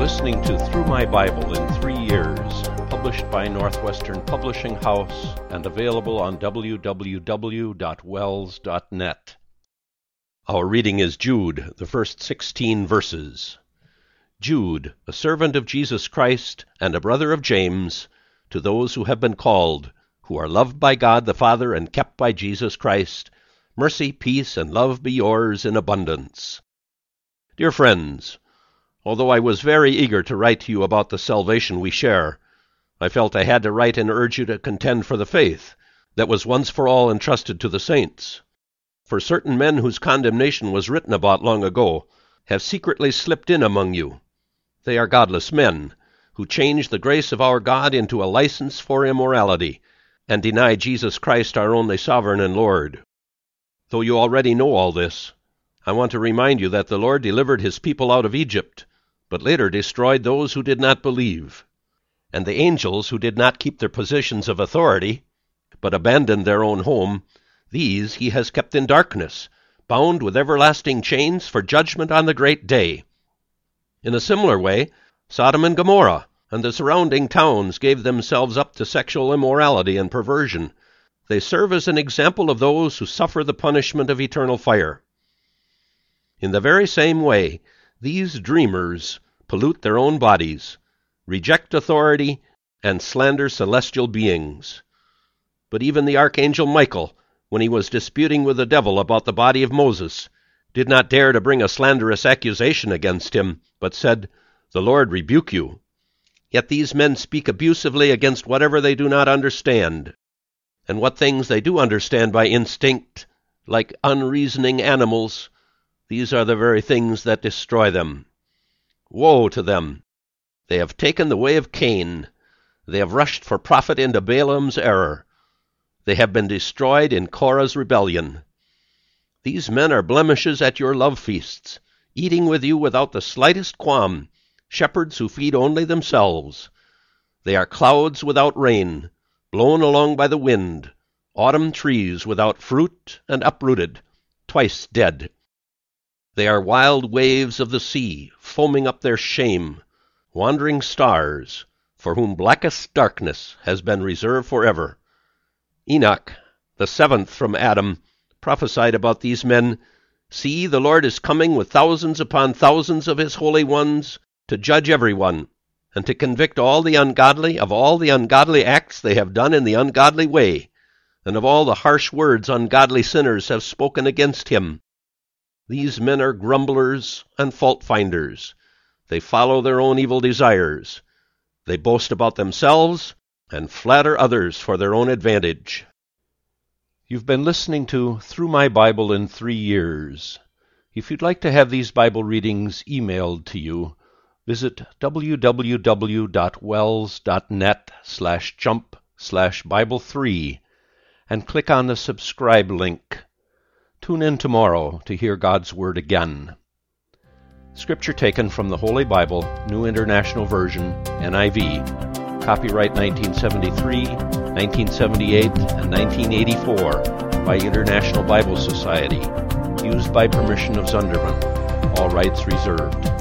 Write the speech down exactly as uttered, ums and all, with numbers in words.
listening to Through My Bible in Three Years, published by Northwestern Publishing House and available on w w w dot wells dot net. Our reading is Jude, the first sixteen verses. Jude, a servant of Jesus Christ and a brother of James, to those who have been called, who are loved by God the Father and kept by Jesus Christ, mercy, peace, and love be yours in abundance. Dear friends, although I was very eager to write to you about the salvation we share, I felt I had to write and urge you to contend for the faith that was once for all entrusted to the saints. For certain men whose condemnation was written about long ago have secretly slipped in among you. They are godless men, who change the grace of our God into a license for immorality, and deny Jesus Christ our only sovereign and Lord. Though you already know all this, I want to remind you that the Lord delivered his people out of Egypt, but later destroyed those who did not believe. And the angels who did not keep their positions of authority, but abandoned their own home, these he has kept in darkness, bound with everlasting chains for judgment on the great day. In a similar way, Sodom and Gomorrah and the surrounding towns gave themselves up to sexual immorality and perversion. They serve as an example of those who suffer the punishment of eternal fire. In the very same way, these dreamers pollute their own bodies, reject authority, and slander celestial beings. But even the archangel Michael, when he was disputing with the devil about the body of Moses, did not dare to bring a slanderous accusation against him, but said, "The Lord rebuke you." Yet these men speak abusively against whatever they do not understand. And what things they do understand by instinct, like unreasoning animals, these are the very things that destroy them. Woe to them! They have taken the way of Cain. They have rushed for profit into Balaam's error. They have been destroyed in Korah's rebellion. These men are blemishes at your love feasts, eating with you without the slightest qualm, shepherds who feed only themselves. They are clouds without rain, blown along by the wind, autumn trees without fruit and uprooted, twice dead. They are wild waves of the sea, foaming up their shame, wandering stars, for whom blackest darkness has been reserved forever. Enoch, the seventh from Adam, prophesied about these men, "See, the Lord is coming with thousands upon thousands of his holy ones, to judge everyone, and to convict all the ungodly of all the ungodly acts they have done in the ungodly way, and of all the harsh words ungodly sinners have spoken against him." These men are grumblers and fault-finders. They follow their own evil desires. They boast about themselves and flatter others for their own advantage. You've been listening to Through My Bible in Three Years. If you'd like to have these Bible readings emailed to you, visit w w w dot wells dot net slash jump slash Bible three and click on the subscribe link. Tune in tomorrow to hear God's Word again. Scripture taken from the Holy Bible, New International Version, N I V. Copyright nineteen seventy-three, nineteen seventy-eight, and nineteen eighty-four by International Bible Society. Used by permission of Zunderman. All rights reserved.